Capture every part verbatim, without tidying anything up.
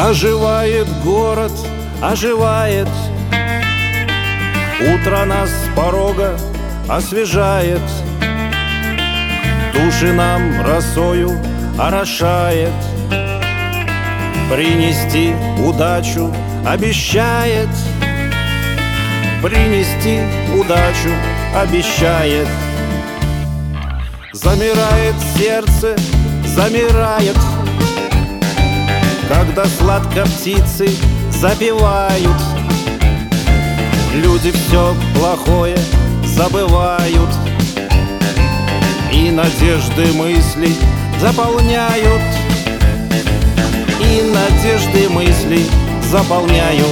Оживает город, оживает. Утро нас с порога освежает. Души нам росою орошает. Принести удачу обещает. Принести удачу обещает. Замирает сердце, замирает, когда сладко птицы запевают. Люди все плохое забывают, и надежды мысли заполняют, и надежды мысли заполняют.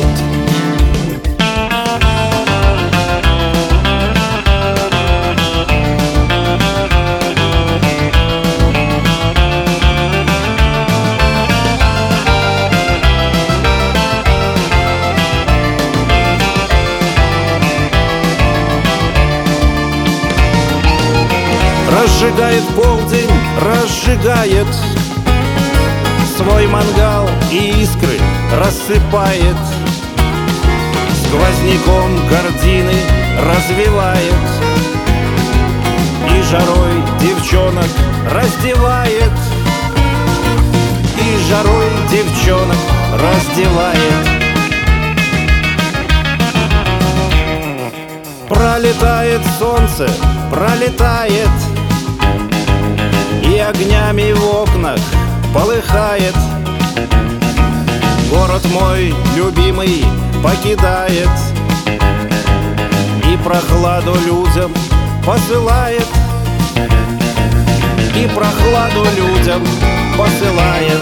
Разжигает полдень, разжигает свой мангал и искры рассыпает. Сквозняком гардины развивает и жарой девчонок раздевает. И жарой девчонок раздевает. Пролетает солнце, пролетает, и огнями в окнах полыхает. Город мой любимый покидает, и прохладу людям посылает, и прохладу людям посылает.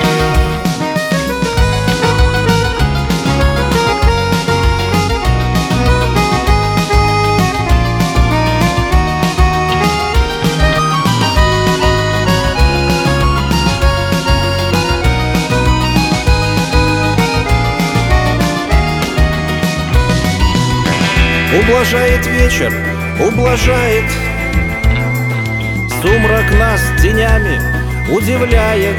Ублажает вечер, ублажает. Сумрак нас тенями удивляет.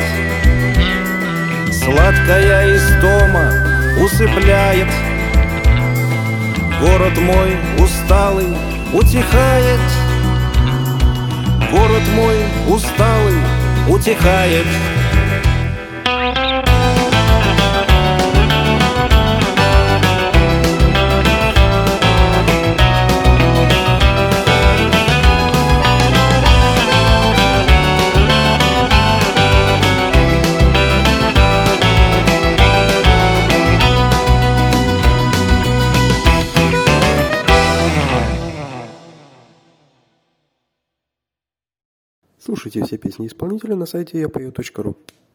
Сладкая истома усыпляет. Город мой усталый утихает. Город мой усталый утихает. Слушайте все песни исполнителя на сайте я пою точка ру.